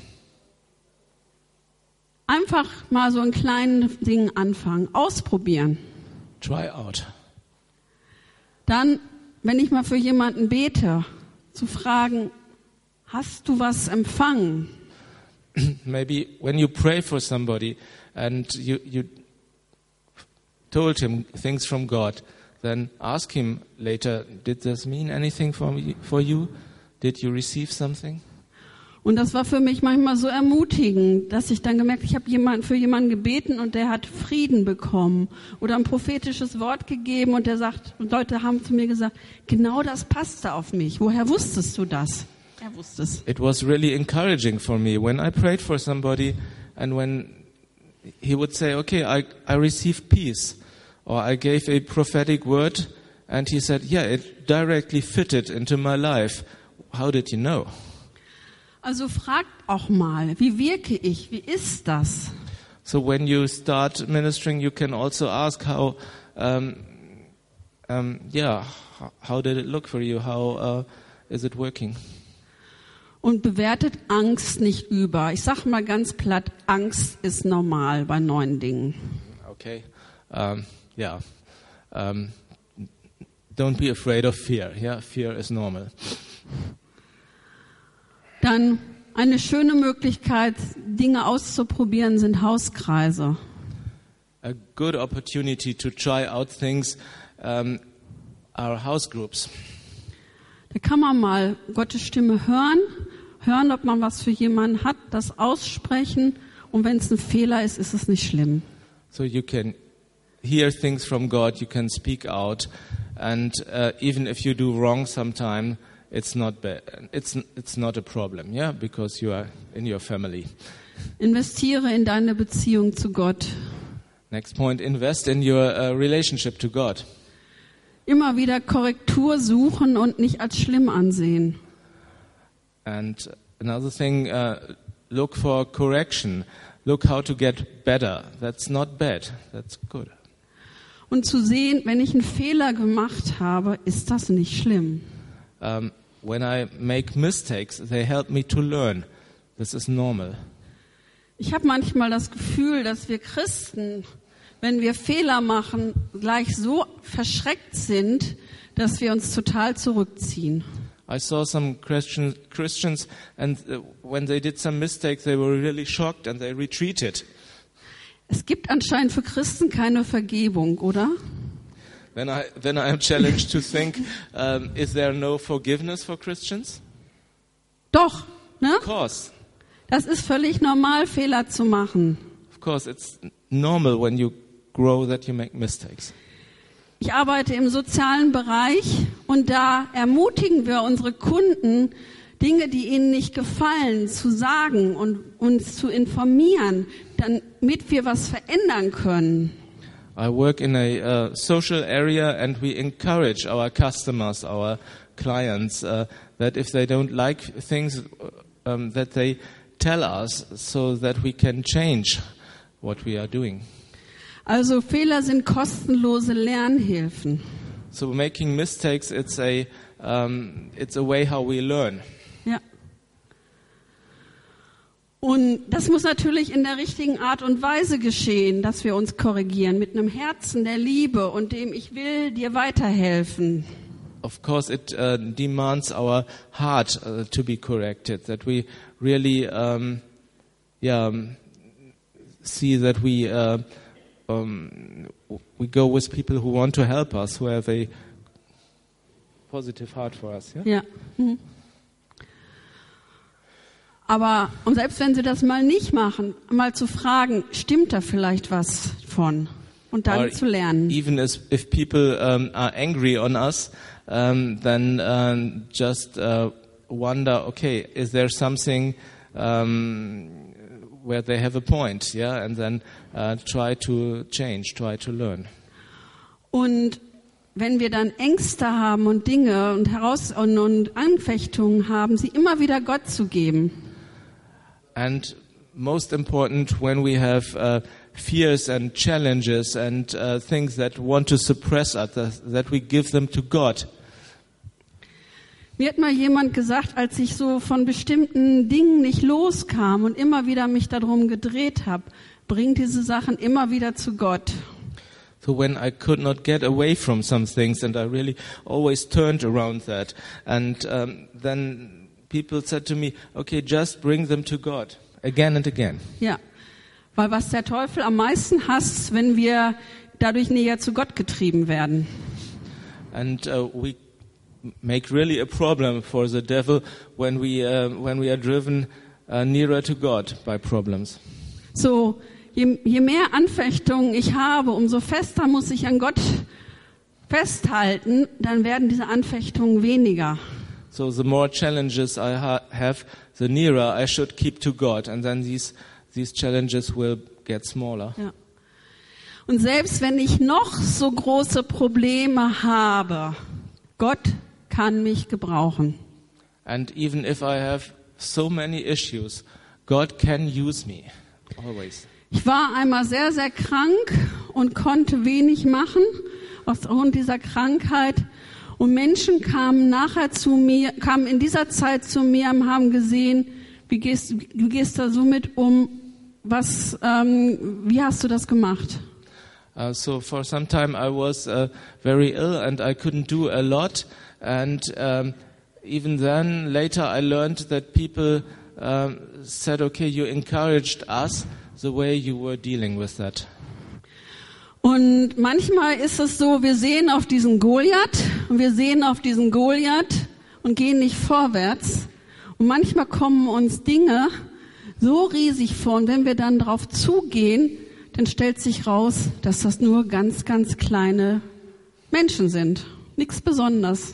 Einfach mal so in kleinen Dingen anfangen, ausprobieren. Try out. Dann, wenn ich mal für jemanden bete, zu fragen, hast du was empfangen? Maybe when you pray for somebody and you, you told him things from God, then ask him later, did this mean anything for me, for you? Did you receive something? Und das war für mich manchmal so ermutigend, dass ich dann gemerkt, ich habe jemanden für jemanden gebeten und der hat Frieden bekommen oder ein prophetisches Wort gegeben und der sagt, und Leute haben zu mir gesagt, genau das passte auf mich. Woher wusstest du das? Er wusste es. It was really encouraging for me when I prayed for somebody and when he would say, okay, I, I received peace, or I gave a prophetic word and he said, yeah, it directly fitted into my life. How did you know? Also fragt auch mal, wie wirke ich? Wie ist das? So when you start ministering, you can also ask how, um, um, yeah, how did it look for you? How uh, is it working? Und bewertet Angst nicht über. Ich sag mal ganz platt, Angst ist normal bei neuen Dingen. Okay, um, yeah. Um, don't be afraid of fear. Yeah, fear is normal. Dann eine schöne Möglichkeit, Dinge auszuprobieren, sind Hauskreise. A good opportunity to try out things um, are house groups. Da kann man mal Gottes Stimme hören, hören, ob man was für jemanden hat, das aussprechen. Und wenn es ein Fehler ist, ist es nicht schlimm. So you can hear things from God, you can speak out, and uh, even if you do wrong sometime, it's not bad. It's it's not a problem, yeah, because you are in your family. Investiere in deine Beziehung zu Gott. Next point: invest in your uh, relationship to God. Immer wieder Korrektur suchen und nicht als schlimm ansehen. And another thing: uh, look for correction. Look how to get better. That's not bad. That's good. Und zu sehen, wenn ich einen Fehler gemacht habe, ist das nicht schlimm. Um, when I make mistakes, they help me to learn. This is normal. Ich habe manchmal das Gefühl, dass wir Christen, wenn wir Fehler machen, gleich so verschreckt sind, dass wir uns total zurückziehen. I saw some Christian, Christians, and uh, when they did some mistakes, they were really shocked and they retreated. Es gibt anscheinend für Christen keine Vergebung, oder? Then I then I am challenged to think: um, is there no forgiveness for Christians? Doch, ne? Of course, Das ist völlig normal, Fehler zu machen. of course, it's normal when you grow that you make mistakes. Ich arbeite im sozialen Bereich und da ermutigen wir unsere Kunden, Dinge, die ihnen nicht gefallen, zu sagen und uns zu informieren, damit wir was verändern können. I work in a uh, social area, and we encourage our customers, our clients, uh, that if they don't like things, um, that they tell us, so that we can change what we are doing. Also Fehler sind kostenlose Lernhilfen. So making mistakes, it's a um, it's a way how we learn. Ja. Und das muss natürlich in der richtigen Art und Weise geschehen, dass wir uns korrigieren, mit einem Herzen der Liebe und dem ich will dir weiterhelfen. Of course, it uh, demands our heart uh, to be corrected, that we really um, yeah, um, see that we uh, um, we go with people who want to help us, who have a positive heart for us. Yeah. Ja. Mhm. Aber und selbst wenn sie das mal nicht machen, mal zu fragen, stimmt da vielleicht was von? Und dann Or zu lernen. even as, if people um, are angry on us, um, then um, just uh, wonder, okay, is there something um, where they have a point, yeah? And then uh, try to change, try to learn. Und wenn wir dann Ängste haben und Dinge und Heraus- und, und Anfechtungen haben, sie immer wieder Gott zu geben. And most important, when we have uh, fears and challenges and uh, things that want to suppress us, that we give them to God. Mir hat mal jemand gesagt, als ich so von bestimmten Dingen nicht loskam und immer wieder mich darum gedreht habe, bring diese Sachen immer wieder zu Gott. So when I could not get away from some things and I really always turned around that, and um, then people said to me, okay, just bring them to God again and again. Ja, weil was der Teufel am meisten hasst, wenn wir dadurch näher zu Gott getrieben werden. And uh, we make really a problem for the devil when we uh, when we are driven uh, nearer to God by problems. So, je, je mehr Anfechtungen ich habe, umso fester muss ich an Gott festhalten, dann werden diese Anfechtungen weniger. So the more challenges I ha- have, the nearer I should keep to God, and then these these challenges will get smaller. Ja. Und selbst wenn ich noch so große Probleme habe, Gott kann mich gebrauchen. And even if I have so many issues, God can use me always. Ich war einmal sehr, sehr krank und konnte wenig machen aufgrund dieser Krankheit. Und Menschen kamen nachher zu mir, kamen in dieser Zeit zu mir und haben gesehen, wie gehst du gehst da so mit um? Was, ähm, wie hast du das gemacht? Uh, so for some time I was uh, very ill and I couldn't do a lot. And um, even then, later I learned that people um, said, okay, you encouraged us the way you were dealing with that. Und manchmal ist es so, wir sehen auf diesen Goliath und wir sehen auf diesen Goliath und gehen nicht vorwärts. Und manchmal kommen uns Dinge so riesig vor und wenn wir dann drauf zugehen, dann stellt sich raus, dass das nur ganz, ganz kleine Menschen sind. Nichts Besonderes.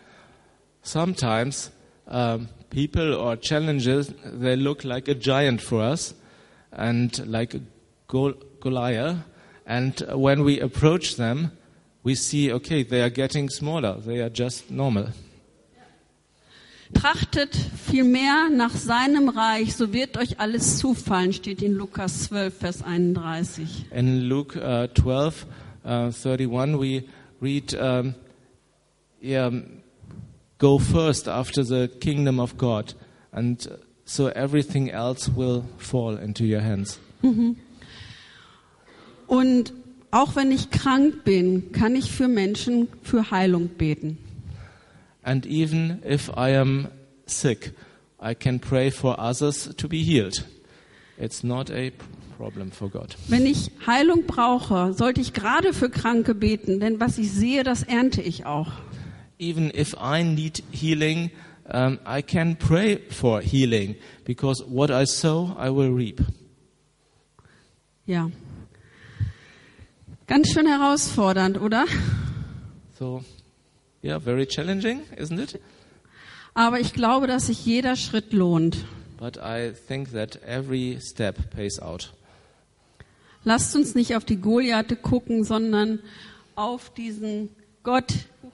Sometimes um, people or challenges, they look like a giant for us and like a Gol- Goliath. And when we approach them, we see, okay, they are getting smaller. They are just normal. Trachtet vielmehr nach seinem Reich, so wird euch alles zufallen, steht in Lukas zwölf, Vers einunddreißig. In Luke uh, twelve, uh, thirty-one, we read, um, yeah, go first after the kingdom of God, and so everything else will fall into your hands. Mhm. Und auch wenn ich krank bin, kann ich für Menschen für Heilung beten. And even if I am sick, I can pray for others to be healed. It's not a problem for God. Wenn ich Heilung brauche, sollte ich gerade für Kranke beten, denn was ich sehe, das ernte ich auch. Even if I need healing, um, I can pray for healing, because what I sow, I will reap. Ja. Ganz schön herausfordernd, oder? So, yeah, very challenging, isn't it? Aber ich glaube, dass sich jeder Schritt lohnt. But I think that every step pays out. Lasst uns nicht auf die Goliathe gucken, sondern auf diesen Gott,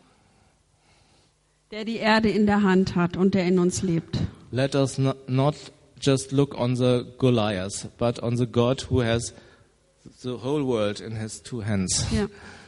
der die Erde in der Hand hat und der in uns lebt. Let us not, not just look on the Goliath, but on the God who has the whole world in his two hands. Ja.